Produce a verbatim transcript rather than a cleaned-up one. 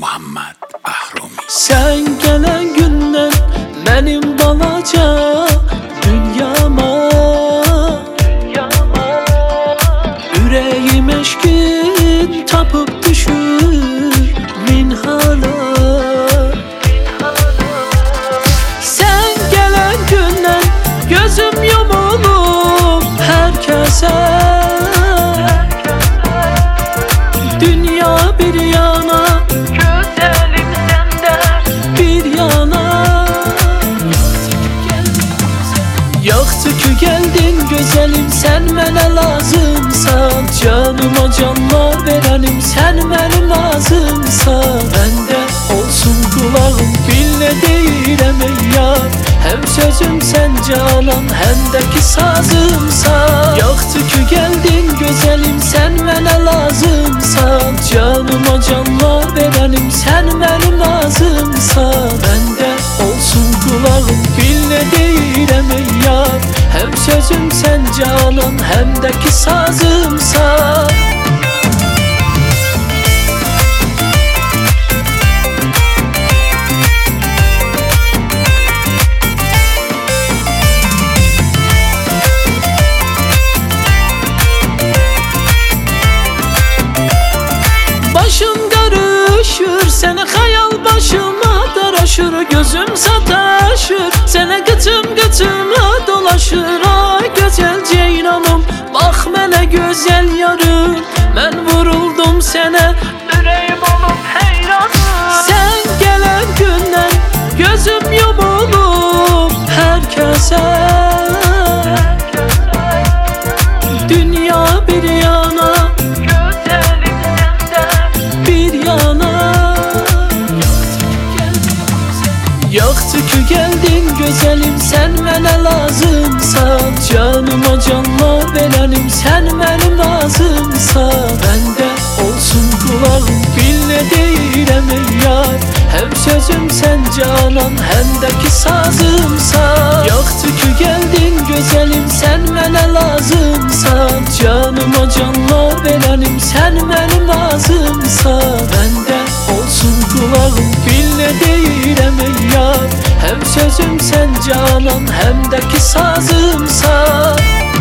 Muhammed Ahrumi. Sen gelen günden benim balaca dünyama, dünyama yüreğim eşkin tapıp düşür minhala. Sen gelen günden gözüm yumulup herkese, dünya bir yana, güzelim sende bir yana. Yaktı ki geldin güzelim, sen mənə lazımsan. Canıma canlar verenim, sen mənim lazımsan. Bende olsun kulağım, bil ne deyirəm ey yar. Hem sözüm sen canan, hem de ki sazımsan. Yaktı ki geldin güzelim, sen mənə lazımsan. Canıma canlar verenim, sen mənim lazımsan. Bende olsun kulağım, bil ne deyirəm ey yar. Hem sözüm sen canan, hem de ki sazımsan. Başım karışır, seni hayal başıma daraşır. Gözüm sataşır, sene gıtım gıtıma dolaşır. Ay güzel ceylanım, bak mənə güzel yarım. Ben vuruldum sene, yüreğim olup heyranım. Sen gelen günden gözüm yumulup herkese, dünya bir yana, güzelim sende bir yana. Yaktı ki geldin güzelim, sen mənə lazımsan. Canıma canlar verenim, sen mənim lazımsan. Bende olsun kulağım, bil ne deyirəm ey yar. Hem sözüm sen canan, hem de ki sazımsan. Yaktı ki geldin güzelim, sen mənə lazımsan. Canıma canlar verenim, sen mənim lazımsan. Bende olsun kulağım, bil ne deyirəm ey yar. Hem sözüm sen canan, hem de ki sazımsan.